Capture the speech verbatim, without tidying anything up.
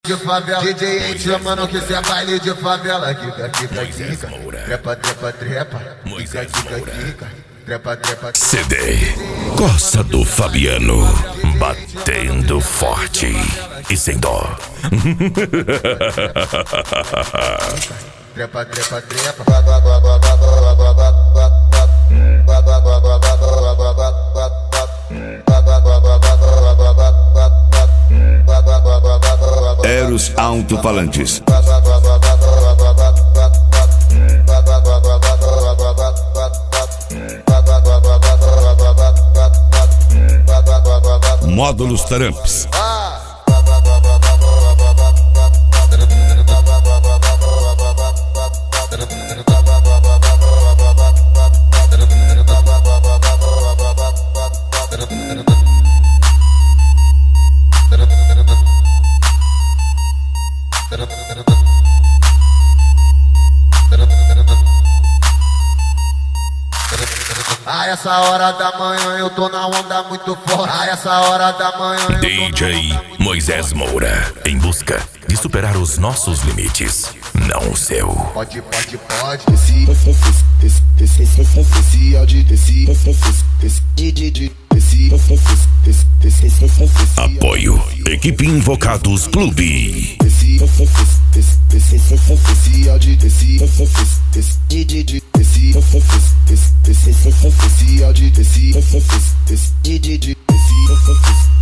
de favela, D J N chamando que isso é baile de favela. Kika, kika, kika, trepa, trepa, trepa, kika, kika, kika, trepa, trepa. C D Costa do Fabiano, batendo forte e sem dó. Trepa, trepa, trepa. Eros Alto-Falantes. Módulos Taramps. A essa hora da manhã eu tô na onda muito forte. A essa hora da manhã eu D J Moisés Moura, em busca de superar os nossos limites, não o seu. Pode, pode, pode. Desci, desci, desci, desci, desci, áudio, desci, desci, desci, desci, desci, desci, desci. Apoio Equipe Invocados Clube. Desci, desci, desci, desci, desci, áudio, desci, desci, desci, desci, desci, desci, desci, áudio, desci, desci, desci, desci, desci.